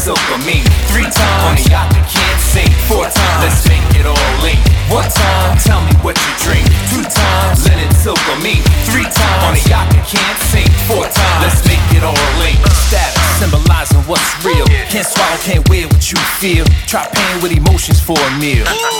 silk on me. 3 times on a yacht that can't sink. 4 times, let's make it all link. 1 time, tell me what you drink. 2 times, linen silk on me. 3 times on a yacht that can't sink. 4 times, let's make it all link. Status symbolizing what's real. Can't swallow, can't wear what you feel. Try paying with emotions for a meal.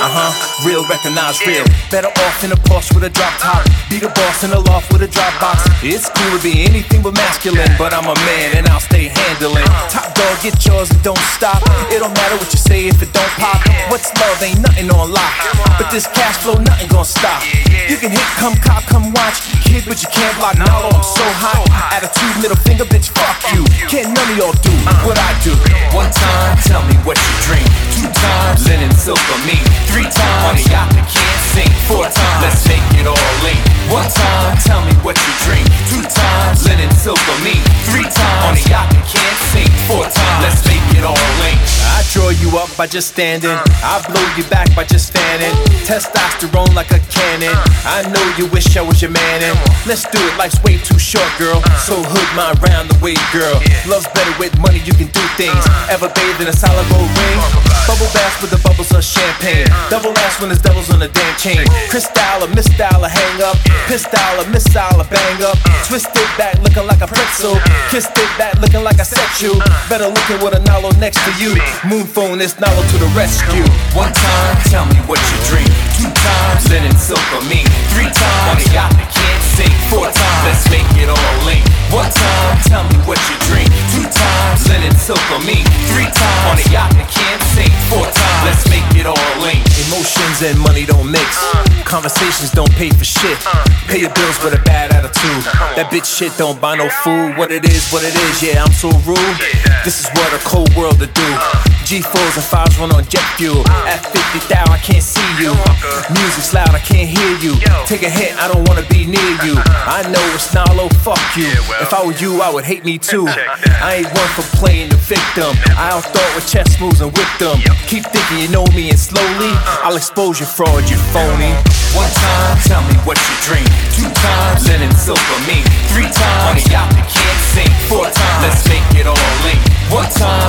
Real, recognize real. Better off in a Porsche with a drop top. Be the boss in the loft with a drop box. It's cool to be anything but masculine, but I'm a man and I'll stay handling. Top dog, get yours and don't stop. It don't matter what you say if it don't pop. What's love? Ain't nothing on lock. But this cash flow, nothing gon' stop. You can hit, come cop, come watch. Kid, but you can't block. Now I'm so hot. Attitude, middle finger, bitch, fuck you. Can't none of y'all do what I do. 1 time, tell me what you drink. 2 times, linen silk on me. 3 times, on a yacht that can't sink. 4 times, let's make it all link. 1 time, tell me what you drink. 2 times, linen silk on me. 3 times, on a yacht that can't sink. 4 times, let's make it all link. I draw you up by just standing. I blow you back by just standing. Testosterone like a cannon. I know you wish I was your man, and let's do it. Life's way too short, girl. So hood my round the way, girl. Love's better with money, you can do things. Ever bathed in a solid gold ring? Bubble bath with the bubbles of champagne. Double ass when there's devils on the damn chain. Crystal or misstyle or hang up. Pistol or missile or bang up. Twisted back looking like a pretzel. Kissed it back looking like I set you. Better looking with a Nalo next to you. Moon phone this Nalo to the rescue. 1 time, tell me what you drink. 2 times, linen silk on me. 3 times, on a yacht that can't sink. 4 times, let's make it all link. 1 time, tell me what you drink. 2 times, linen silk on me. 3 times, on a yacht that can't sink. 4 times, let's make it all link. Emotions and money don't mix. Conversations don't pay for shit. Pay your bills with a bad attitude. That bitch shit don't buy no food. What it is, yeah, I'm so rude. This is what a cold world to do. G4s and 5s run on jet fuel. At 50,000, I can't see you. Music's loud, I can't hear you. Take a hit, I don't wanna be near you. I know it's Nalo, fuck you. If I were you, I would hate me too. I ain't one for playing the victim. I outthought with chess moves and whipped them. Keep thinking you know me, and slowly I'll expose your fraud, you phony. 1 time, tell me what you drink. 2 times, linen silk on me. 3 times, on a yacht that can't sink. 4 times, let's make it all link. 1 time,